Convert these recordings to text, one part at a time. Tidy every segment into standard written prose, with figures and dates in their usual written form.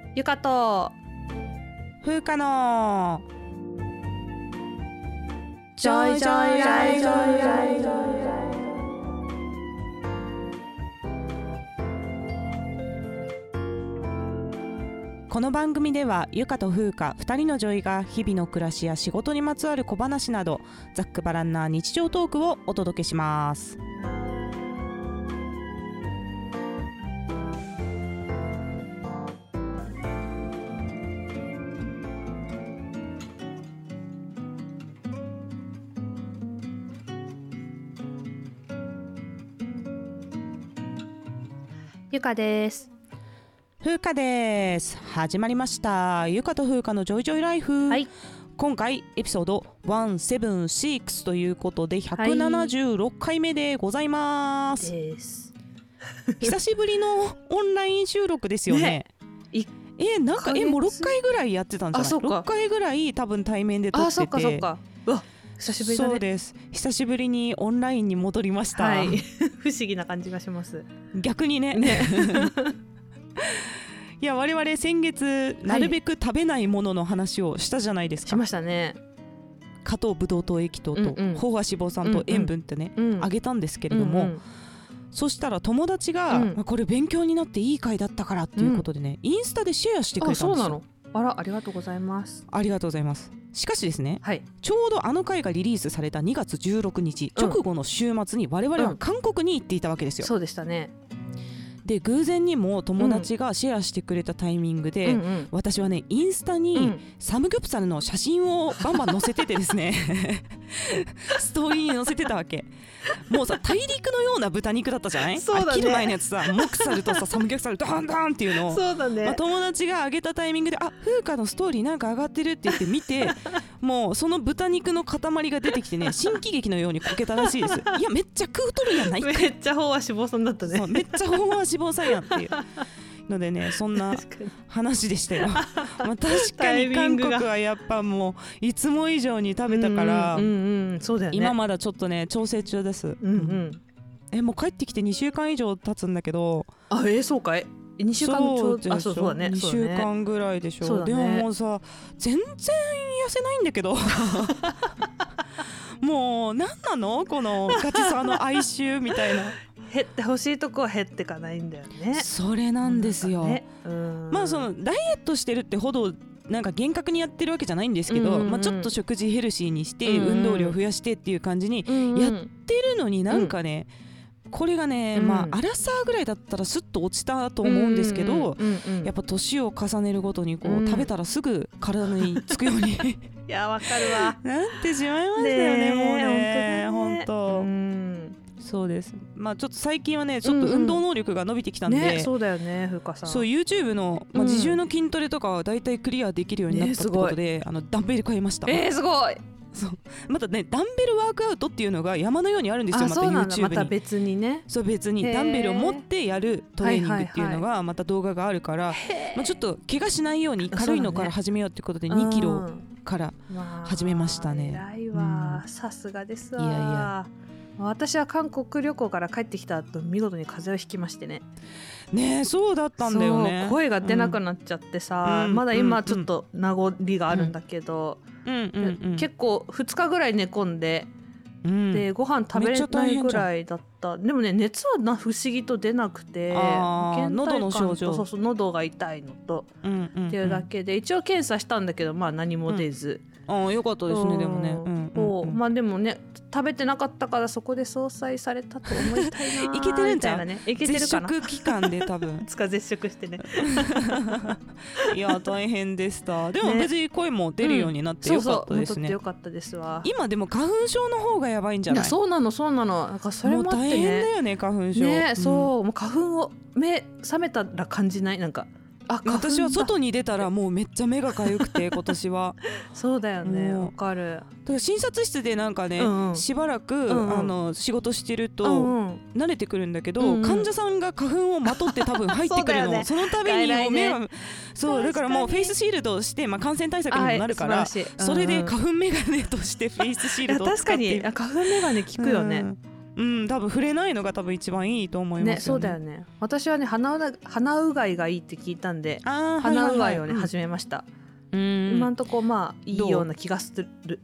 ゆかと風花のジョイジョイライフ。 この番組ではゆかと風花2人のジョイが日々の暮らしや仕事にまつわる小話などざっくばらんな日常トークをお届けします。 ゆかです。 風花です。始まりましたゆかと風花のジョイジョイライフ、 はい、 今回エピソード176ということで176回目でございます、 です久しぶりのオンライン収録ですよね。なんかもう6回ぐらいやってたんじゃない？ 6 回ぐらい多分対面で撮ってて。 あ、そっかそっか。うわ、久しぶりだね。 そうです。久しぶりにオンラインに戻りました、 はい、不思議な感じがします。 逆にねいや我々先月なるべく食べないものの話をしたじゃないですか。 しましたね。 加糖ブドウ糖液糖と飽和脂肪酸と塩分ってね、あげたんですけれども、そしたら友達が、これ勉強になっていい回だったからっていうことでね、インスタでシェアしてくれたんですよ。 あ、そうなの？あら、ありがとうございます。 ありがとうございます。しかしですね、 はい、 ちょうどあの回がリリースされた2月16日、直後の週末に我々は韓国に行っていたわけですよ、 そうでしたね。 で偶然にも友達がシェアしてくれたタイミングで、私はねインスタにサムギョプサルの写真をバンバン載せててですねストーリーに載せてたわけ。もうさ大陸のような豚肉だったじゃない？ そうだね。 切る前のやつさ、モクサルとさサムギョプサルドンドンっていうのをそうだね、 友達が上げたタイミングで、あ、風花のストーリーなんか上がってるって言って見てもうその豚肉の塊が出てきてね、新喜劇のようにこけたらしいです。いやめっちゃ食うとるやないか。 めっちゃ飽和脂肪酸だったね。 そうめっちゃ飽和脂肪酸やっていうのでね、そんな話でしたよまあ確かに韓国はやっぱもういつも以上に食べたから、 そうだよね、 今まだちょっとね調整中です、もう帰ってきて2週間以上経つんだけど。 あ、そうかい。2週間ちょうど。あ、そうだね。 2週間ぐらいでしょ、でももうさ全然痩せないんだけどもう何なのこのガチさの哀愁みたいな減ってほしいとこは減ってかないんだよね。 それなんですよ、まあそのダイエットしてるってほどなんか厳格にやってるわけじゃないんですけど、ちょっと食事ヘルシーにして、運動量増やしてっていう感じにやってるのに、なんかね、これがね、アラサーぐらいだったらスッと落ちたと思うんですけど、やっぱ年を重ねるごとにこう、食べたらすぐ体につくようにいや、わかるわ。 なってしまいましたよね。もうね、本当そうです。まあちょっと最近はね、ちょっと運動能力が伸びてきたんで、 そうだよね、風花さん。 そう YouTube の、自重の筋トレとかはだいたいクリアできるようになったってことで、ダンベル買いました。 すごい。 そうまたね、ダンベルワークアウトっていうのが山のようにあるんですよ。また YouTube にまた別にね。 そう別にダンベルを持ってやるトレーニングっていうのがまた動画があるから、ちょっと怪我しないように軽いのから始めようってことで2キロから始めましたね。 偉いわ、さすがですわ。いやいや、私は韓国旅行から帰ってきた後見事に風邪をひきましてね。 ねえ、そうだったんだよね。 声が出なくなっちゃってさ、まだ今ちょっと名残があるんだけど、結構2日ぐらい寝込んで、でご飯食べれないぐらいだった。でもね、熱は不思議と出なくて、 喉の症状、 そう喉が痛いのと、っていうだけで一応検査したんだけど、何も出ず。 よかったですね。でもね、 でもね、食べてなかったからそこで相殺されたと思いたいな。 いけてるんじゃん、 いけてるかな。 絶食期間で多分絶食してねいや大変でした。でも別に声も出るようになってよかったですね。 よかったですわ。 今でも花粉症の方がやばいんじゃない？ そうなの。なんかそれもあってね、 もう大変だよね、花粉症ね。そう、もう花粉を目覚めたら感じない。なんか私は外に出たらもうめっちゃ目がかゆくて今年はそうだよね、わかる。 だから診察室でなんかね、しばらく、仕事してると、慣れてくるんだけど、患者さんが花粉をまとって多分入ってくるの。そのためにもう目が、そうだからもうフェイスシールドをして、感染対策にもなるから、それで花粉メガネとしてフェイスシールドを使って。 確かに花粉メガネ効くよね。 多分触れないのが多分一番いいと思いますよね。 そうだよね。私はね鼻うがいがいいって聞いたんで鼻うがいをね、始めました。今んとこまあいいような気がする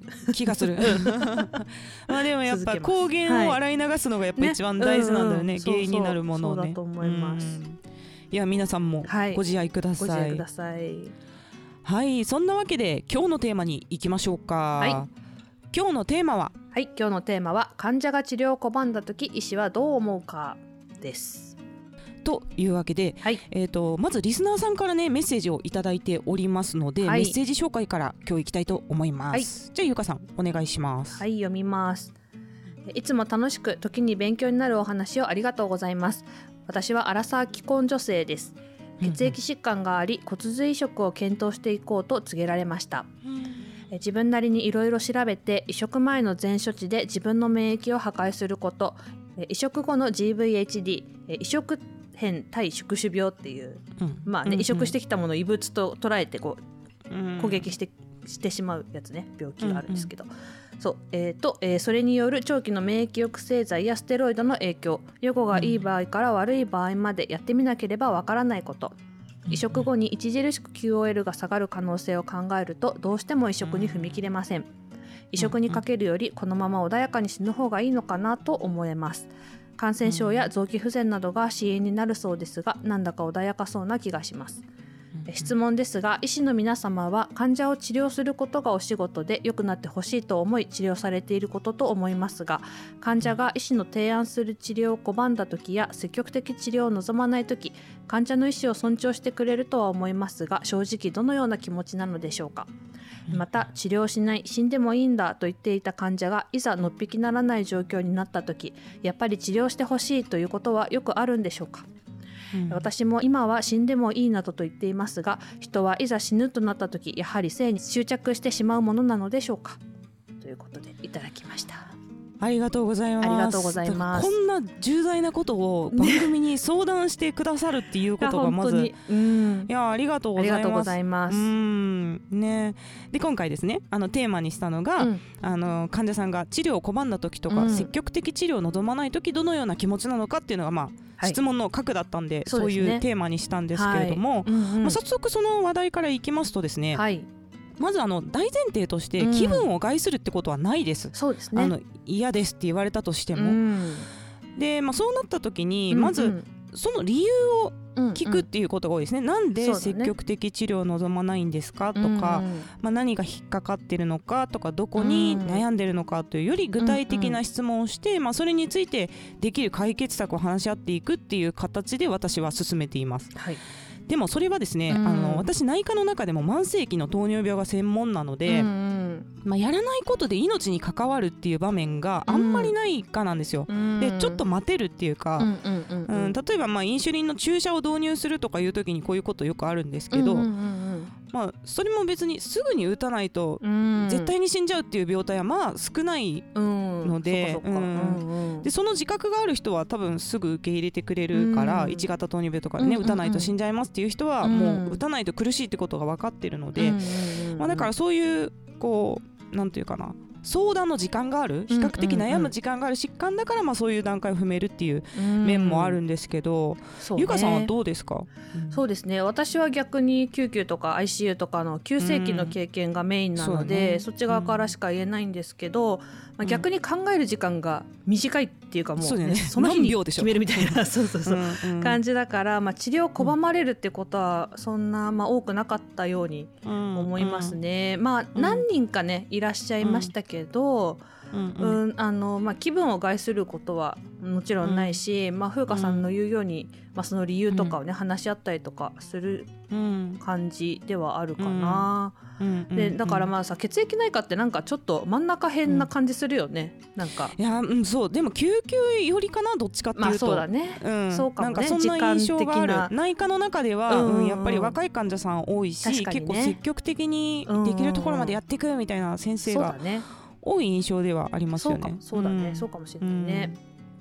まあでもやっぱ抗原を洗い流すのがやっぱ一番大事なんだよね、原因になるものをね。 そうだと思います。 いや皆さんもご自愛ください。 ご自愛ください。 はい、そんなわけで今日のテーマに行きましょうか。今日のテーマは今日のテーマは患者が治療を拒んだ時医師はどう思うかです。 というわけで、まずリスナーさんからねメッセージをいただいておりますので、メッセージ紹介から今日行きたいと思います。じゃあゆかさんお願いします。 読みます。いつも楽しく時に勉強になるお話をありがとうございます。私はアラサー既婚女性です。血液疾患があり骨髄移植を検討していこうと告げられました。自分なりにいろいろ調べて移植前の前処置で自分の免疫を破壊すること、移植後の GVHD 移植変対宿主病っていう、移植してきたものを異物と捉えてこう、攻撃してしまうやつね、病気があるんですけど、それによる長期の免疫抑制剤やステロイドの影響、予後がいい場合から悪い場合までやってみなければわからないこと、移植後に著しく QOL が下がる可能性を考えるとどうしても移植に踏み切れません。移植にかけるよりこのまま穏やかに死ぬ方がいいのかなと思えます。感染症や臓器不全などが死因になるそうですが、なんだか穏やかそうな気がします。質問ですが、医師の皆様は患者を治療することがお仕事で良くなってほしいと思い治療されていることと思いますが、患者が医師の提案する治療を拒んだ時や積極的治療を望まない時、患者の意思を尊重してくれるとは思いますが、正直どのような気持ちなのでしょうか。また治療しない、死んでもいいんだと言っていた患者がいざのっぴきならない状況になった時、やっぱり治療してほしいということはよくあるんでしょうか。私も今は死んでもいいなどと言っていますが、人はいざ死ぬとなった時、やはり生に執着してしまうものなのでしょうか、ということでいただきました。 ありがとうございます。 ありがとうございます。 こんな重大なことを番組に相談してくださるっていうことがまず、いやありがとうございます。 ありがとうございます。 ね、で今回ですね、テーマにしたのが、患者さんが治療を拒んだ時とか、積極的治療を望まない時どのような気持ちなのかっていうのが質問の核だったんで、そういうテーマにしたんですけれども、早速その話題からいきますとですね、まず大前提として気分を害するってことはないです。 そうですね。 嫌ですって言われたとしても、で、そうなった時にまずその理由を聞くっていうことが多いですね。なんで積極的治療を望まないんですかとか、何が引っかかってるのかとか、どこに悩んでるのかというより具体的な質問をして、それについてできる解決策を話し合っていくっていう形で私は進めています。でもそれはですね、私内科の中でも慢性期の糖尿病が専門なので、やらないことで命に関わるっていう場面があんまりないかなんですよ。でちょっと待てるっていうか、例えばインシュリンの注射を導入するとかいう時にこういうことよくあるんですけど、それも別にすぐに打たないと絶対に死んじゃうっていう病態は少ないので、その自覚がある人は多分すぐ受け入れてくれるから、1型糖尿病とかでね、打たないと死んじゃいますっていう人はもう打たないと苦しいってことが分かってるので、だからそういうなんていうかな、相談の時間がある、比較的悩む時間がある疾患だから、そういう段階を踏めるっていう面もあるんですけど、ゆかさんはどうですか？ そうですね、私は逆に救急とか ICU とかの急性期の経験がメインなので、そっち側からしか言えないんですけど、逆に考える時間が短いっていうか、もうその日に決めるみたいな感じだから、治療を拒まれるってことはそんな多くなかったように思いますね。何人かねいらっしゃいましたけど、気分を害することはもちろんないし、風花さんの言うように、その理由とかをね、話し合ったりとかする感じではあるかな。でだから血液内科ってなんかちょっと真ん中辺な感じするよね。なんかいや、そうでも救急よりかな、どっちかっていうと、 そうだね、そうかもね、 なんかそんな印象がある。内科の中では、やっぱり若い患者さん多いし、結構積極的にできるところまでやっていくみたいな先生が多い印象ではありますよね。 そうだね、そうかもしれないね。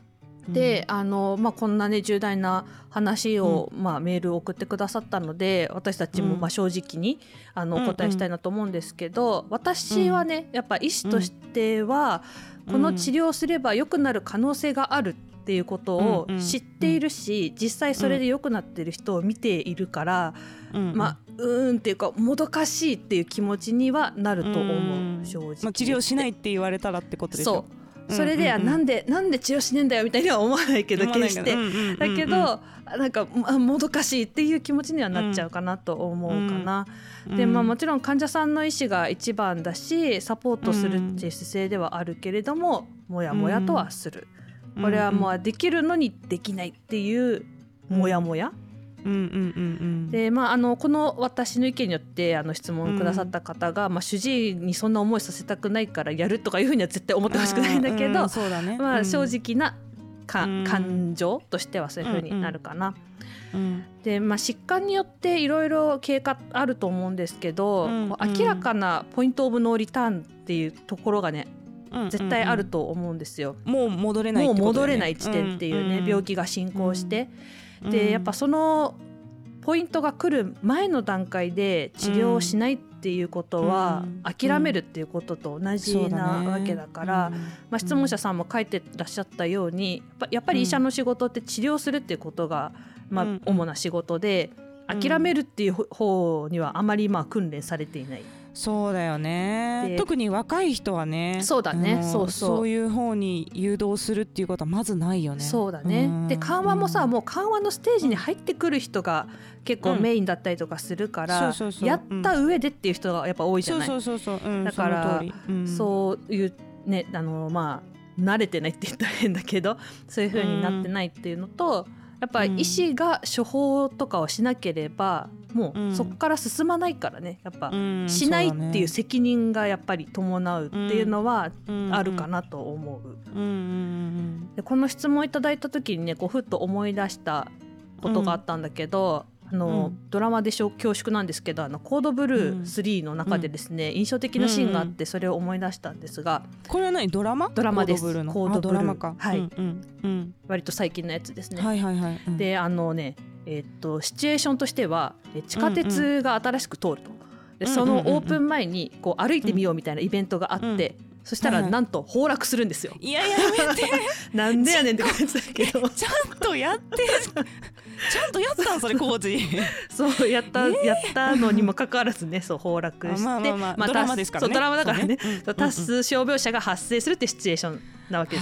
でこんなね重大な話を、メールを送ってくださったので私たちも正直にお答えしたいなと思うんですけど、私はねやっぱ医師としては、この治療をすれば良くなる可能性があるっていうことを知っているし、実際それで良くなっている人を見ているから、っていうかもどかしいっていう気持ちにはなると思う、正直。 治療しないって言われたらってことでしょ。 それで、なんで治療しねえんだよみたいには思わないけど決して、だけどなんかもどかしいっていう気持ちにはなっちゃうかなと思うかな、でもちろん患者さんの意思が一番だしサポートするっていう姿勢ではあるけれども、もやもやとはする、これはもうできるのにできないっていうもやもや、でこの私の意見によって質問くださった方が、主治医にそんな思いさせたくないからやるとかいうふうには絶対思ってほしくないんだけど、正直な感情としてはそういうふうになるかな。で疾患によっていろいろ経過あると思うんですけど、明らかなポイントオブノーリターンっていうところがね絶対あると思うんですよ。 もう戻れないってことだよね。 もう戻れない地点っていうね、病気が進行して、でやっぱそのポイントが来る前の段階で治療をしないっていうことは、諦めるっていうことと同じなわけだから、質問者さんも書いてらっしゃったようにやっぱり医者の仕事って治療するっていうことが、主な仕事で、諦めるっていう方にはあまり訓練されていない。 そうだよね。特に若い人はね。 そうだね、 そういう方に誘導するっていうことはまずないよね。 そうだね。で緩和もさ、もう緩和のステージに入ってくる人が結構メインだったりとかするから、やった上でっていう人がやっぱ多いじゃない。だからそういうね慣れてないって言ったら変だけど、そういう風になってないっていうのと、やっぱり医師が処方とかをしなければもうそこから進まないからね、やっぱしないっていう責任がやっぱり伴うっていうのはあるかなと思う。でこの質問いただいた時にねふっと思い出したことがあったんだけど、ドラマで恐縮なんですけどコードブルー3の中でですね、印象的なシーンがあってそれを思い出したんですが、 これは何ドラマです。コードブルーのコードブルー、 ドラマか、 割と最近のやつですね。 でシチュエーションとしては地下鉄が新しく通ると、でそのオープン前に歩いてみようみたいなイベントがあって、そしたらなんと崩落するんですよ。 いややめてなんでやねんって感じだけどちゃんとやってちゃんとやったんそれ工事そうやったのにもかかわらずね崩落して、 ドラマですからね。 ドラマだからね、多数傷病者が発生するっていうシチュエーションなわけです。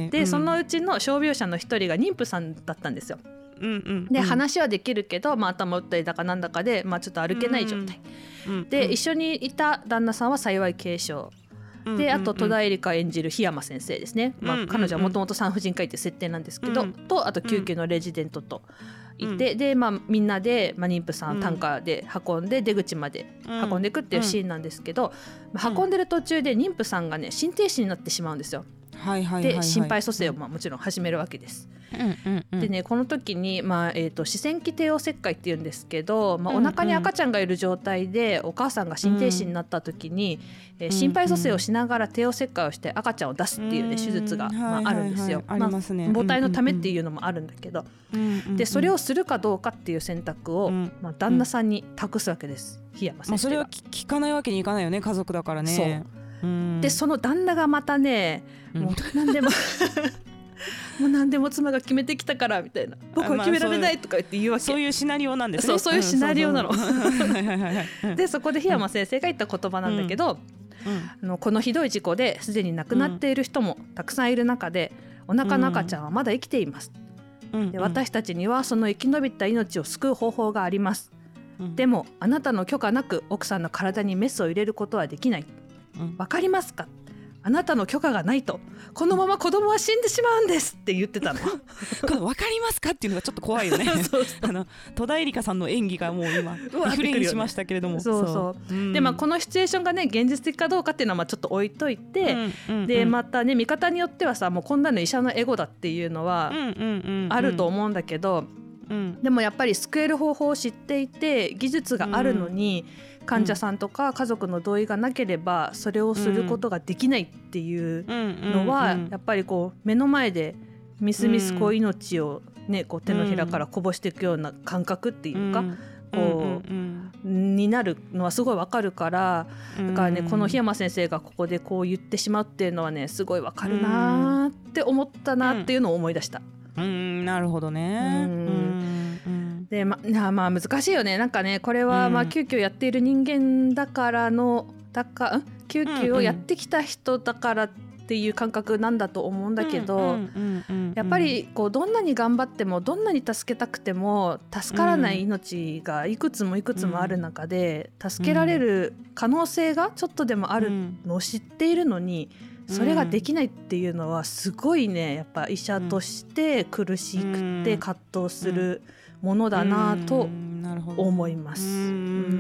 でそのうちの傷病者の一人が妊婦さんだったんですよ。で話はできるけど、頭打ったりだかなんだかで、ちょっと歩けない状態、で一緒にいた旦那さんは幸い軽傷で、あと戸田恵梨香演じる檜山先生ですね、彼女はもともと産婦人科医って設定なんですけど、とあと救急のレジデントといて、でみんなで、妊婦さんを担架で運んで出口まで運んでいくっていうシーンなんですけど、運んでる途中で妊婦さんがね心停止になってしまうんですよ。で心肺蘇生をもちろん始めるわけです。でねこの時に、視線器帝王切開っていうんですけど、お腹に赤ちゃんがいる状態でお母さんが心停止になった時に、心肺蘇生をしながら帝王切開をして赤ちゃんを出すっていう、手術が、あるんですよ。母体のためっていうのもあるんだけど、でそれをするかどうかっていう選択を、旦那さんに託すわけです、檜山先生が。 それは聞かないわけにいかないよね、家族だからね。 でその旦那がまたね、もう何でももう何でも妻が決めてきたからみたいな、僕は決められないとか言って言うわけ。 そういうシナリオなんですね。 そういうシナリオなの。でそこで檜山先生が言った言葉なんだけど、このひどい事故ですでに亡くなっている人もたくさんいる中で、お腹の赤ちゃんはまだ生きています。で私たちにはその生き延びた命を救う方法があります。でもあなたの許可なく奥さんの体にメスを入れることはできない。わかりますか？あなたの許可がないとこのまま子供は死んでしまうんですって言ってたの。 この分かりますかっていうのがちょっと怖いよね。戸田恵梨香さんの演技がもう今リフレインしましたけれども、 でこのシチュエーションがね現実的かどうかっていうのはちょっと置いといて、でまたね見方によってはさ、もうこんなの医者のエゴだっていうのはあると思うんだけど、でもやっぱり救える方法を知っていて技術があるのに、患者さんとか家族の同意がなければそれをすることができないっていうのは、やっぱり目の前でみすみすこう命を、ね、こう手のひらからこぼしていくような感覚っていうか、こうになるのはすごいわかるから、だからね、この檜山先生がここでこう言ってしまうっていうのはね、すごいわかるなって思ったなっていうのを思い出した。 なるほどね。 でまあ難しいよね。なんかね、これはまあ救急やっている人間だから救急をやってきた人だからっていう感覚なんだと思うんだけど、やっぱりこうどんなに頑張ってもどんなに助けたくても助からない命がいくつもいくつもある中で、助けられる可能性がちょっとでもあるのを知っているのに、それができないっていうのはすごいね、やっぱ医者として苦しくて葛藤するものだなと思います。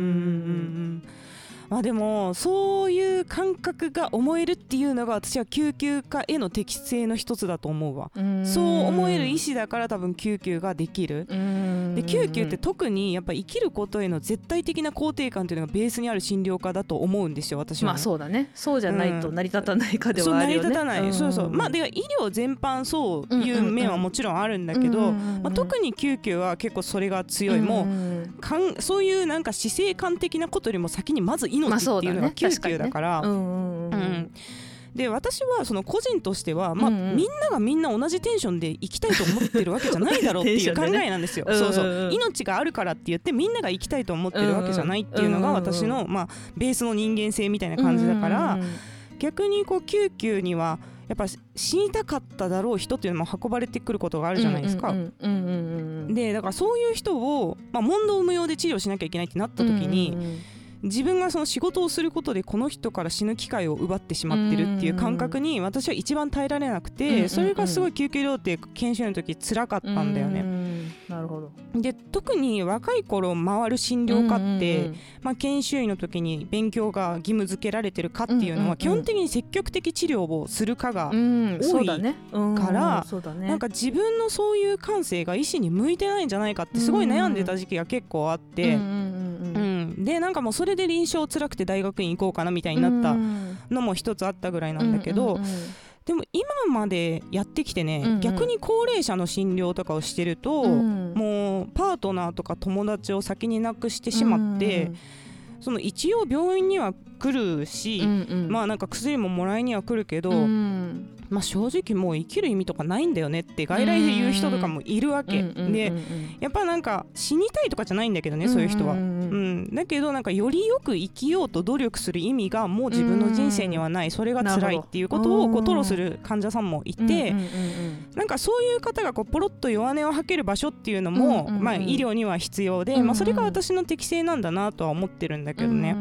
まあ、でもそういう感覚が思えるっていうのが、私は救急科への適性の一つだと思うわ。そう思える医師だから多分救急ができる。で救急って特にやっぱ生きることへの絶対的な肯定感というのがベースにある診療科だと思うんですよ、私は、ね。 まあそうだね。そうじゃないと成り立たないかではあるよね。 そう成り立たない。そうそう。まあで医療全般そういう面はもちろんあるんだけど、まあ、特に救急は結構それが強い。もうそういうなんか死生観的なことよりも先にまず命っていうのが救急だから。で私はその個人としては、まあみんながみんな同じテンションで生きたいと思ってるわけじゃないだろうっていう考えなんですよ。そうそう、命があるからって言ってみんなが生きたいと思ってるわけじゃないっていうのが私のまあベースの人間性みたいな感じだから、逆にこう救急にはやっぱ死にたかっただろう人っていうのも運ばれてくることがあるじゃないですか。でだからそういう人を、まあ、問答無用で治療しなきゃいけないってなった時に、自分がその仕事をすることでこの人から死ぬ機会を奪ってしまってるっていう感覚に私は一番耐えられなくて、それがすごい救急医療って研修の時辛かったんだよね。 なるほど。 で特に若い頃回る診療科って、まあ、研修医の時に勉強が義務付けられてる科っていうのは基本的に積極的治療をする科が多いから、なんか自分のそういう感性が医師に向いてないんじゃないかってすごい悩んでた時期が結構あって、でなんかもうそれで臨床辛くて大学院行こうかなみたいになったのも一つあったぐらいなんだけど、でも今までやってきてね、逆に高齢者の診療とかをしてると、もうパートナーとか友達を先に亡くしてしまって、その一応病院には来るし、まあなんか薬ももらいには来るけど、まあ、正直もう生きる意味とかないんだよねって外来で言う人とかもいるわけで、やっぱなんか死にたいとかじゃないんだけどね、そういう人は。だけどなんかよりよく生きようと努力する意味がもう自分の人生にはない、それが辛いっていうことをこう吐露する患者さんもいて、なんかそういう方がこうポロッと弱音を吐ける場所っていうのも、まあ医療には必要で、まあそれが私の適性なんだなとは思ってるんだけどね。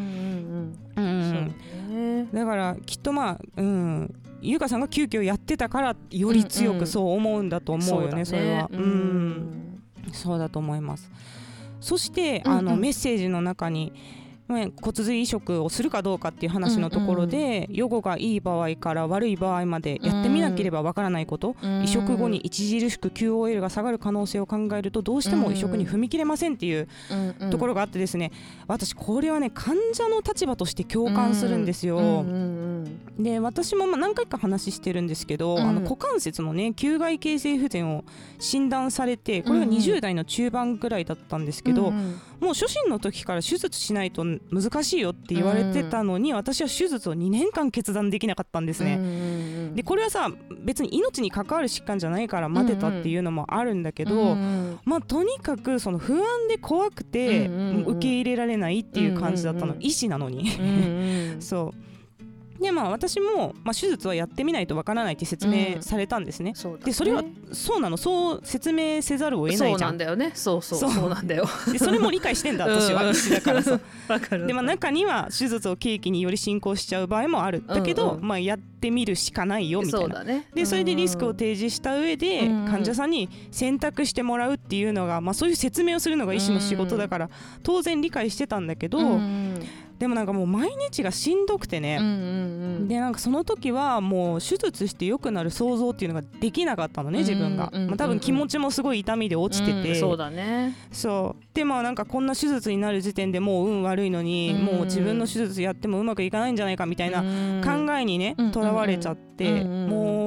だからきっとまあ優香さんが救急やってたからより強くそう思うんだと思うよね。それはそうだと思います。そしてメッセージの中に骨髄移植をするかどうかっていう話のところで、予後がいい場合から悪い場合までやってみなければわからないこと、移植後に著しく QOL が下がる可能性を考えるとどうしても移植に踏み切れませんっていうところがあってですね、私これはね患者の立場として共感するんですよ。で私も何回か話してるんですけど、股関節のね球外形成不全を診断されて、これが20代の中盤ぐらいだったんですけど、もう初診の時から手術しないと難しいよって言われてたのに、私は手術を2年間決断できなかったんですね。でこれはさ別に命に関わる疾患じゃないから待てたっていうのもあるんだけど、まあとにかくその不安で怖くて受け入れられないっていう感じだったの、医師なのにそうでまあ私も、手術はやってみないとわからないって説明されたんですね。でそれはそうなの、そう説明せざるを得ないじゃん。 そうなんだよね。そうなんだよ。 でそれも理解してんだ私は医師だからさ。で中には手術を契機により進行しちゃう場合もある。だけどやってみるしかないよみたいな。でそれでリスクを提示した上で患者さんに選択してもらうっていうのが、そういう説明をするのが医師の仕事だから当然理解してたんだけど、でもなんかもう毎日がしんどくてね、でなんかその時はもう手術して良くなる想像っていうのができなかったのね自分が。多分気持ちもすごい痛みで落ちてて、 そうだね。 そうでなんかこんな手術になる時点でもう運悪いのに、もう自分の手術やってもうまくいかないんじゃないかみたいな考えにねとらわれちゃって、もう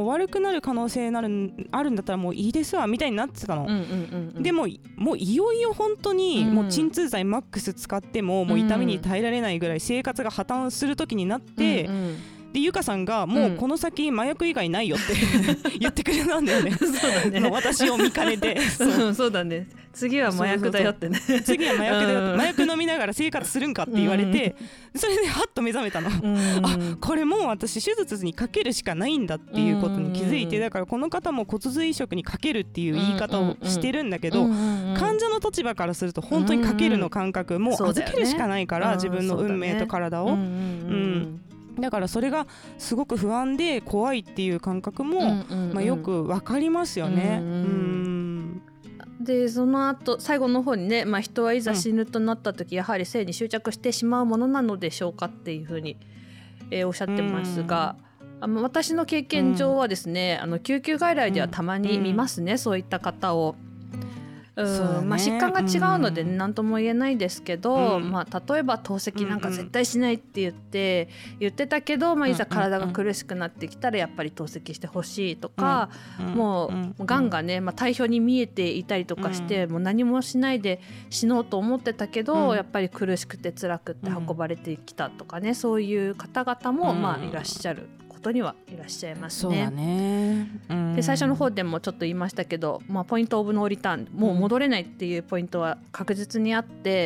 悪くなる可能性あるんだったらもういいですわみたいになってたの、でもういよいよ本当にもう鎮痛剤マックス使ってももう痛みに耐えられないぐらい生活が破綻する時になって、でゆかさんがもうこの先麻薬以外ないよって言ってくれたんだよね。 そうだね、 私を見かねてそうだね、次は麻薬だよってね。 次は麻薬だよ、麻薬飲みながら生活するんかって言われて、それでハッと目覚めたの。あ、これもう私手術にかけるしかないんだっていうことに気づいて、だからこの方も骨髄移植にかけるっていう言い方をしてるんだけど、患者の立場からすると本当にかけるの感覚、もう預けるしかないから、自分の運命と体を、だからそれがすごく不安で怖いっていう感覚も、よくわかりますよね。 でその後最後の方にね、人はいざ死ぬとなった時、やはり生に執着してしまうものなのでしょうかっていうふうに、おっしゃってますが、私の経験上はですね、救急外来ではたまに見ますね、そういった方を。疾患が違うので何とも言えないですけど、例えば透析なんか絶対しないって言ってたけど、いざ体が苦しくなってきたらやっぱり透析してほしいとか、もうがんがね、体表に見えていたりとかして、もう何もしないで死のうと思ってたけど、やっぱり苦しくて辛くて運ばれてきたとかね、そういう方々もいらっしゃることにはいらっしゃいますね。 そうだね、 で最初の方でもちょっと言いましたけど、ポイントオブノーリターン、もう戻れないっていうポイントは確実にあって、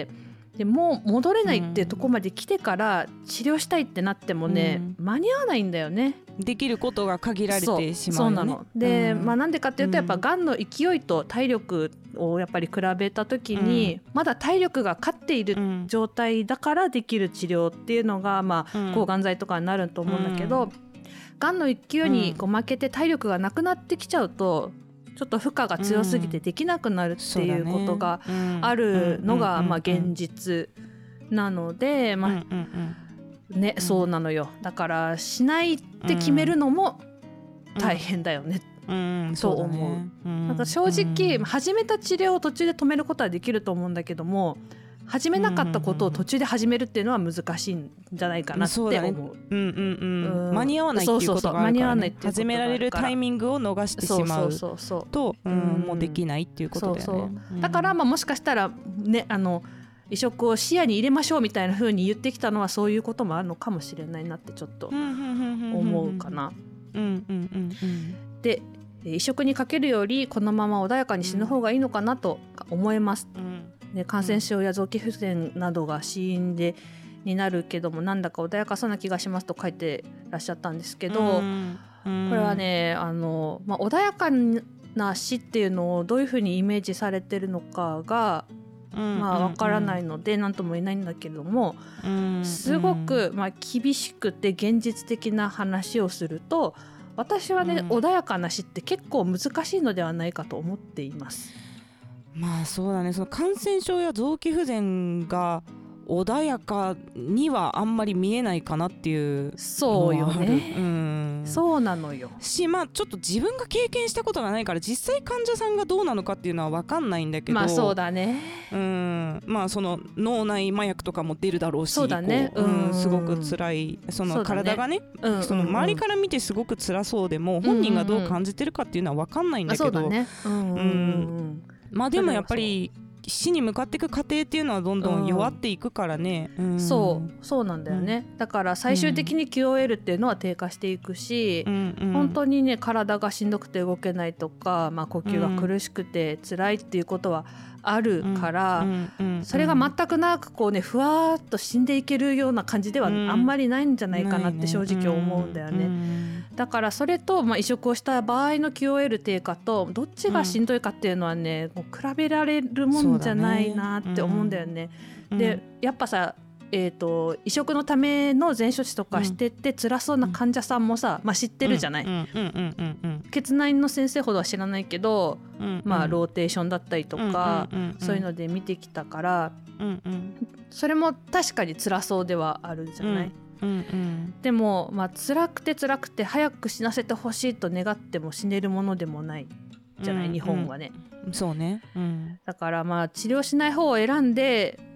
でもう戻れないっていうところまで来てから治療したいってなってもね、間に合わないんだよね。 できることが限られてしまうよね。 そうなので、なんでかっていうと、やっぱがんの勢いと体力をやっぱり比べた時に、まだ体力が勝っている状態だからできる治療っていうのが、抗がん剤とかになると思うんだけど、がんの勢いに負けて体力がなくなってきちゃうと、ちょっと負荷が強すぎてできなくなるっていうことがあるのが現実なので、そうなのよ。だからしないって決めるのも大変だよね、と思う。だから正直、始めた治療を途中で止めることはできると思うんだけども、始めなかったことを途中で始めるっていうのは難しいんじゃないかなって思う。 間に合わないっていうことがあるからね、始められるタイミングを逃してしまうともうできないっていうことだよね。 だからもしかしたらね、移植を視野に入れましょうみたいな風に言ってきたのはそういうこともあるのかもしれないなってちょっと思うかな。で移植にかけるよりこのまま穏やかに死ぬ方がいいのかなと思います。で感染症や臓器不全などが死因になるけども、なんだか穏やかそうな気がしますと書いてらっしゃったんですけど、これはね穏やかな死っていうのをどういうふうにイメージされてるのかがわからないので何とも言えないんだけども、すごく厳しくて現実的な話をすると、私はね、穏やかな死って結構難しいのではないかと思っています。 そうだね、その感染症や臓器不全が穏やかにはあんまり見えないかなっていうそうよね、そうなのよし、ちょっと自分が経験したことがないから実際患者さんがどうなのかっていうのは分かんないんだけど、 そうだね、 その脳内麻薬とかも出るだろうし、 そうだね、 すごく辛い、その体がね、その周りから見てすごく辛そうでも本人がどう感じてるかっていうのは分かんないんだけど、 そうだね、 でもやっぱり死に向かっていく過程っていうのはどんどん弱っていくからね、 そうなんだよね、だから最終的に QOL っていうのは低下していくし、本当にね体がしんどくて動けないとか、呼吸が苦しくて辛いっていうことはあるから、それが全くなくこうねふわーっと死んでいけるような感じではあんまりないんじゃないかなって正直思うんだよね。だからそれと、移植をした場合の QOL 低下とどっちがしんどいかっていうのはね、もう比べられるもんじゃないなって思うんだよね。でやっぱさ、移植のための全処置とかしてって辛そうな患者さんもさ、知ってるじゃない。血内の先生ほどは知らないけど、ローテーションだったりとか、そういうので見てきたから、それも確かに辛そうではあるじゃない。でも、辛くて早く死なせてほしいと願っても死ねるものでもないじゃない、日本はね。 そうね、 だから治療しない方を選んで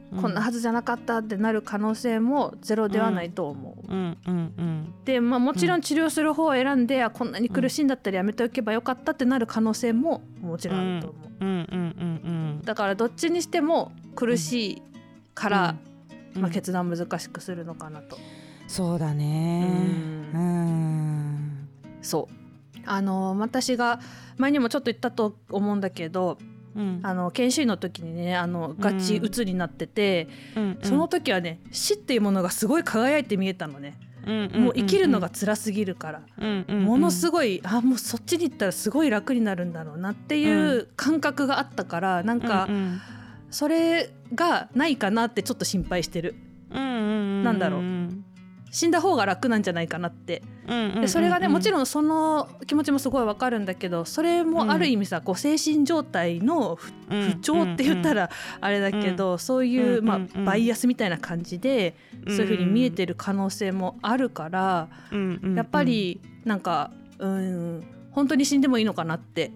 こんなはずじゃなかったってなる可能性もゼロではないと思う、で、もちろん治療する方を選んで、こんなに苦しいんだったらやめておけばよかったってなる可能性ももちろんあると思う、だからどっちにしても苦しいから、決断難しくするのかなと。 そうだね、 そう私が前にもちょっと言ったと思うんだけど、研修医の時にねガチ鬱になってて、その時はね死っていうものがすごい輝いて見えたのね、もう生きるのが辛すぎるから、ものすごいもうそっちに行ったらすごい楽になるんだろうなっていう感覚があったから、なんかそれがないかなってちょっと心配してる、なんだろう、死んだ方が楽なんじゃないかなって、でそれがねもちろんその気持ちもすごいわかるんだけど、それもある意味さ、こう精神状態の不調って言ったらあれだけど、そういう、バイアスみたいな感じでそういう風に見えてる可能性もあるから、やっぱりなんか本当に死んでもいいのかなって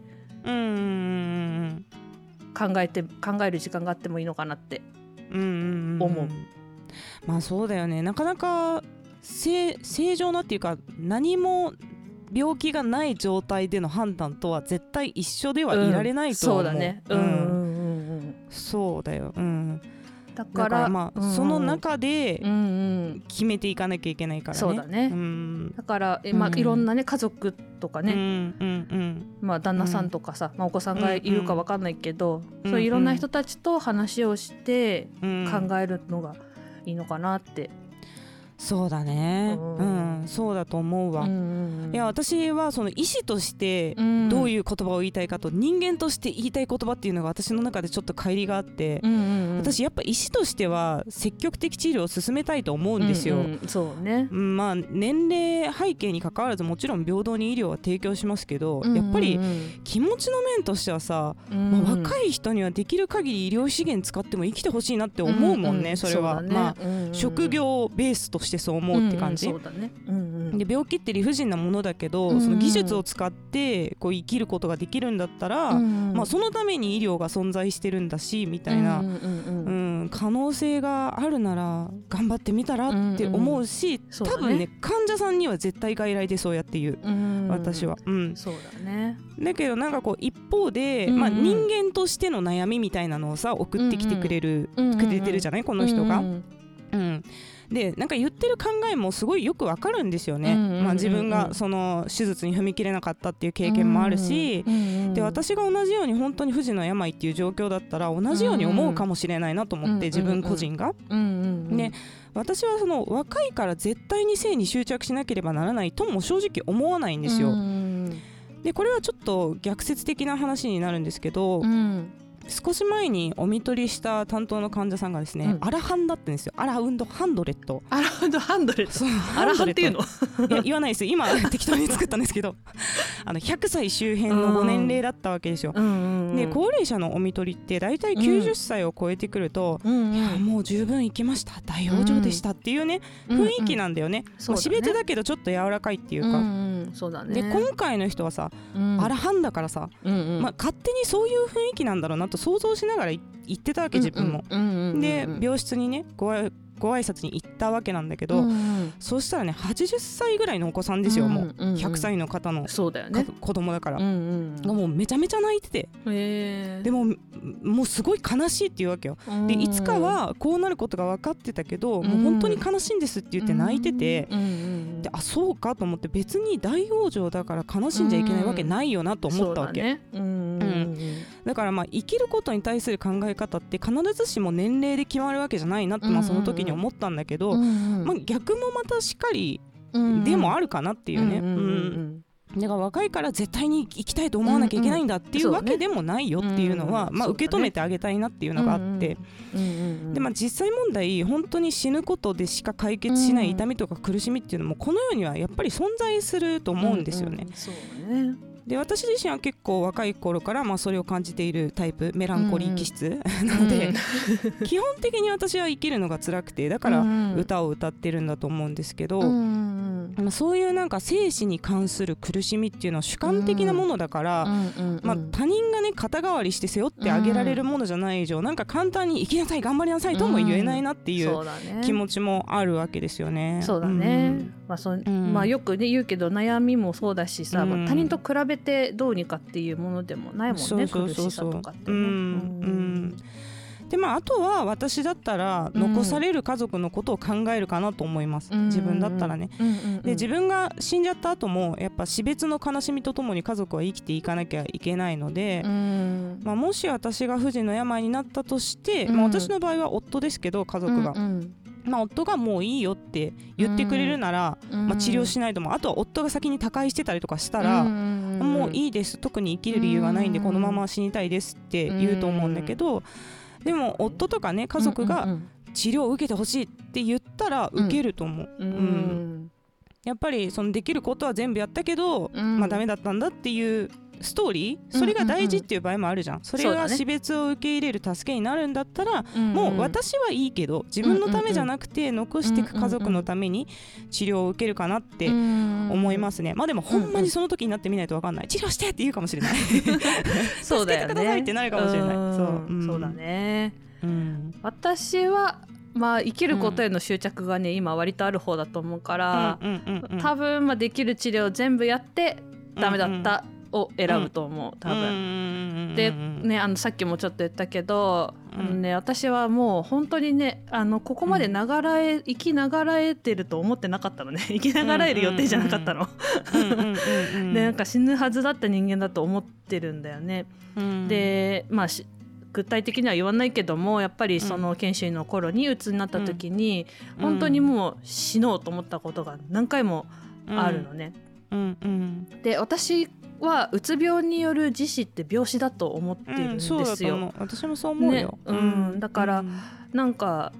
考える時間があってもいいのかなって思う。 まあそうだよね、なかなか正常なっていうか何も病気がない状態での判断とは絶対一緒ではいられないと思う、 そうだね、 そうだよ、 だからその中で決めていかなきゃいけないからね。 そうだね、だから、いろんなね家族とかね、旦那さんとかさ、お子さんがいるか分かんないけど、そういういろんな人たちと話をして考えるのがいいのかなって。 そうだね、そうだと思うわ、いや私はその医師としてどういう言葉を言いたいかと、人間として言いたい言葉っていうのが私の中でちょっと乖離があって、私やっぱ医師としては積極的治療を進めたいと思うんですよ、 そうね、 年齢背景に関わらずもちろん平等に医療は提供しますけど、やっぱり気持ちの面としてはさ、若い人にはできる限り医療資源使っても生きてほしいなって思うもんね、それは、職業ベースとしてそう思うって感じ、 そうだね、 で病気って理不尽なものだけど、その技術を使ってこう生きることができるんだったら、そのために医療が存在してるんだしみたいな、可能性があるなら頑張ってみたらって思うし、多分ね患者さんには絶対外来でそうやって言う、私は、 そうだね。 だけどなんかこう一方で、人間としての悩みみたいなのをさ送ってきてくれてるじゃない、この人が。でなんか言ってる考えもすごいよくわかるんですよね、自分がその手術に踏み切れなかったっていう経験もあるし、で私が同じように本当に不治の病っていう状況だったら同じように思うかもしれないなと思って、自分個人が、で私はその若いから絶対に性に執着しなければならないとも正直思わないんですよ。でこれはちょっと逆説的な話になるんですけど、少し前にお見取りした担当の患者さんがですね、アラハンだったんですよ。アラウンドハンドレット。 アラウンドハンドレット。アラハンっていうの？ いや言わないです。今適当に作ったんですけど、100歳周辺のご年齢だったわけですよ。で高齢者のお見取りってだいたい90歳を超えてくると、いやもう十分行きました、大往生でしたっていうね、雰囲気なんだよね。しびれてだけどちょっと柔らかいっていうか。 そうだね。 で今回の人はさ、アラハンだからさ、勝手にそういう雰囲気なんだろうなと想像しながら言ってたわけ、自分も。で病室にねご挨拶に行ったわけなんだけど、そうしたらね80歳ぐらいのお子さんですよ、もう100歳の方の子供だから、もうめちゃめちゃ泣いてて、でもうすごい悲しいっていうわけよ。でいつかはこうなることが分かってたけど、もう本当に悲しいんですって言って泣いてて、でそうかと思って、別に大往生だから悲しんじゃいけないわけないよなと思ったわけ。だから生きることに対する考え方って必ずしも年齢で決まるわけじゃないなって、その時に思ったんだけど、逆もまたしっかりでもあるかなっていうね。だから若いから絶対に生きたいと思わなきゃいけないんだっていうわけでもないよっていうのは、受け止めてあげたいなっていうのがあって、で実際問題本当に死ぬことでしか解決しない痛みとか苦しみっていうのもこの世にはやっぱり存在すると思うんですよね。で私自身は結構若い頃からそれを感じているタイプ、メランコリー気質なので、基本的に私は生きるのが辛くて、だから歌を歌ってるんだと思うんですけど、 そういうなんか生死に関する苦しみっていうのは主観的なものだから、他人がね肩代わりして背負ってあげられるものじゃない以上、なんか簡単に生きなさい頑張りなさいとも言えないなっていう気持ちもあるわけですよね。 そうだね、よくね言うけど悩みもそうだしさ、他人と比べてどうにかっていうものでもないもんね、苦しさとかってね。 であとは私だったら残される家族のことを考えるかなと思います、自分だったらね。で自分が死んじゃった後もやっぱ死別の悲しみとともに家族は生きていかなきゃいけないので、もし私が不治の病になったとして、私の場合は夫ですけど家族が、夫がもういいよって言ってくれるなら、治療しないとも、あとは夫が先に他界してたりとかしたら、もういいです、特に生きる理由がないんでこのまま死にたいですって言うと思うんだけど、でも夫とかね家族が治療を受けてほしいって言ったら受けると思う、やっぱりそのできることは全部やったけど、ダメだったんだっていうストーリー、それが大事っていう場合もあるじゃん。それが死別を受け入れる助けになるんだったら、もう私はいいけど自分のためじゃなくて残していく家族のために治療を受けるかなって思いますね。でもほんまにその時になってみないと分かんない、治療してって言うかもしれないそうだよね、助けてくださいってなるかもしれない。 そうだね、私は生きることへの執着がね今割とある方だと思うから、多分できる治療全部やってダメだったを選ぶと思う、多分。でね、さっきもちょっと言ったけど、私はもう本当にねここまで生きながらえてると思ってなかったのね生きながらえる予定じゃなかったのでなんか死ぬはずだった人間だと思ってるんだよね。で具体的には言わないけども、やっぱりその研修医の頃に鬱になった時に、本当にもう死のうと思ったことが何回もあるのね。で私はうつ病による自死って病死だと思ってるんですよ。 そうだと思う、私もそう思うよ、 だからなんか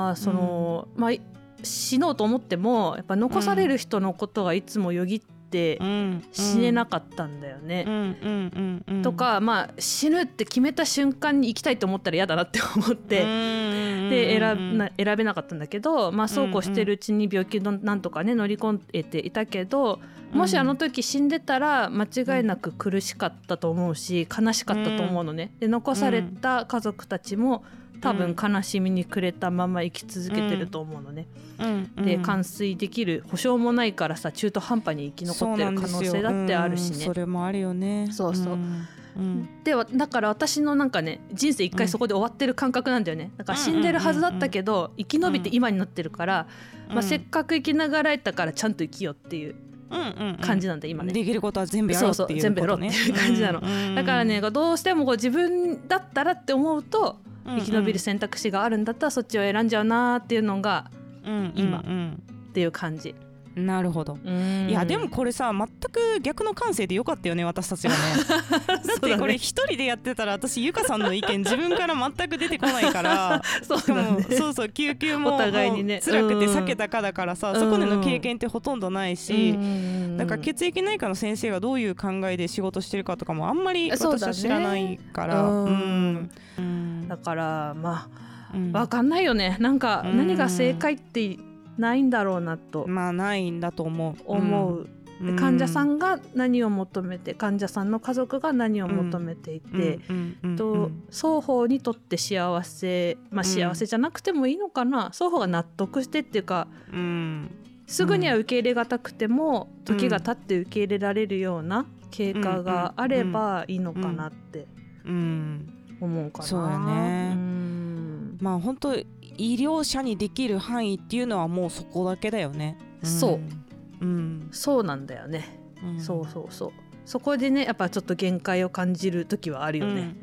死のうと思ってもやっぱ残される人のことがいつもよぎって死ねなかったんだよね。とか死ぬって決めた瞬間に生きたいと思ったら嫌だなって思ってで選べなかったんだけど、そうこうしてるうちに病気のなんとかね乗り込んでいたけど、もしあの時死んでたら間違いなく苦しかったと思うし悲しかったと思うのね。で残された家族たちも多分悲しみに暮れたまま生き続けてると思うのね。で完遂できる保証もないからさ、中途半端に生き残ってる可能性だってあるしね。 それもあるよね。 でだから私のなんかね人生一回そこで終わってる感覚なんだよね。だから死んでるはずだったけど生き延びて今になってるから、せっかく生きながらえたからちゃんと生きようっていう感じなんだ今ね。 できることは全部やろうっていうことね。 全部やろうっていう感じなの。だからねどうしても自分だったらって思うと生き延びる選択肢があるんだったらそっちを選んじゃうなっていうのが今っていう感じ。 なるほど。いやでもこれさ全く逆の感性でよかったよね私たちがねだってこれ一人でやってたら私ゆかさんの意見自分から全く出てこないからそう救急もお互いにね辛くて避けたかだからさ、そこでの経験ってほとんどないし、なんか血液内科の先生がどういう考えで仕事してるかとかもあんまり私は知らないから、 だから分かんないよね。なんか何が正解ってないんだろうなと。 ないんだと思う。患者さんが何を求めて、患者さんの家族が何を求めていて、双方にとって幸せ、幸せじゃなくてもいいのかな、双方が納得してっていうか、すぐには受け入れがたくても時が経って受け入れられるような経過があればいいのかなって思うかな。 そうやね。本当医療者にできる範囲っていうのはもうそこだけだよね。 そうなんだよね。そこでねやっぱちょっと限界を感じる時はあるよね。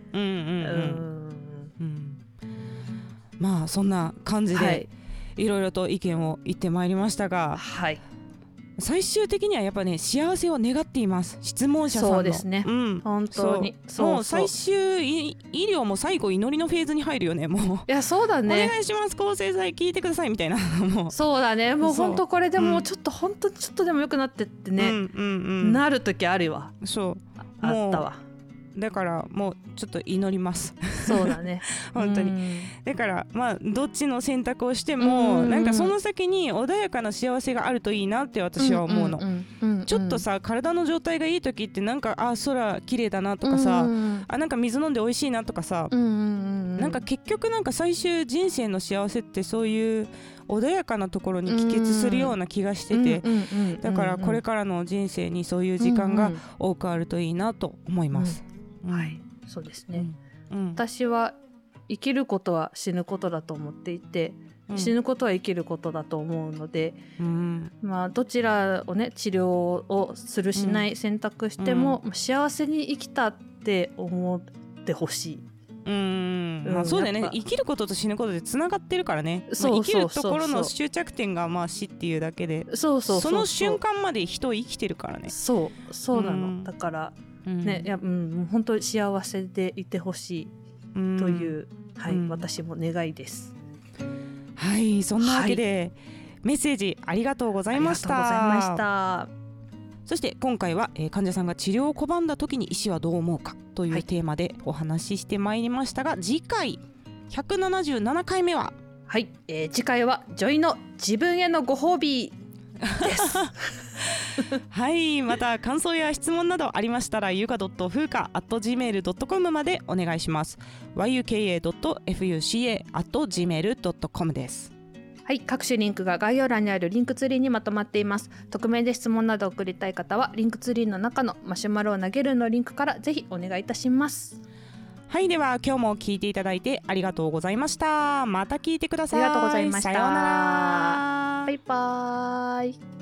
そんな感じでいろいろと意見を言ってまいりましたが、最終的にはやっぱね幸せを願っています、質問者さんの。 そうですね、本当にもう最終医療も最後祈りのフェーズに入るよね。もういやそうだね、 お願いします抗生剤聞いてくださいみたいなもうそうだね、もう本当これでもちょっと本当ちょっとでも良くなってってね、なる時あるわ。 そうあったわ。 だからもうちょっと祈りますそうだね本当に。だからまあどっちの選択をしてもなんかその先に穏やかな幸せがあるといいなって私は思うの。ちょっとさ体の状態がいい時ってなんか空綺麗だなとかさ、なんか水飲んで美味しいなとかさ、なんか結局なんか最終人生の幸せってそういう穏やかなところに帰結するような気がしてて、だからこれからの人生にそういう時間が多くあるといいなと思います。 はい、そうですね、私は生きることは死ぬことだと思っていて、死ぬことは生きることだと思うので、まあどちらをね治療をするしない選択しても、幸せに生きたって思ってほしい。 まあ、そうだよね。生きることと死ぬことでつながってるからね。生きるところの終着点がまあ死っていうだけで、その瞬間まで人生きてるからね。 そうなの。だからね、本当に幸せでいてほしいという、私も願いです。 はい、そんなわけで、メッセージありがとうございました。 ありがとうございました。 そして今回は、患者さんが治療を拒んだ時に医師はどう思うかというテーマでお話ししてまいりましたが、次回177回目は次回はジョイの自分へのご褒美ですはい、また感想や質問などありましたらyuka.fuka@gmail.com までお願いします。yuka.fuca@gmail.com です。 はい、各種リンクが概要欄にあるリンクツリーにまとまっています。匿名で質問など送りたい方はリンクツリーの中のマシュマロを投げるのリンクからぜひお願いいたします。 はい、では今日も聞いていただいてありがとうございました。また聞いてください。 ありがとうございました。 さようなら。 バイバーイ。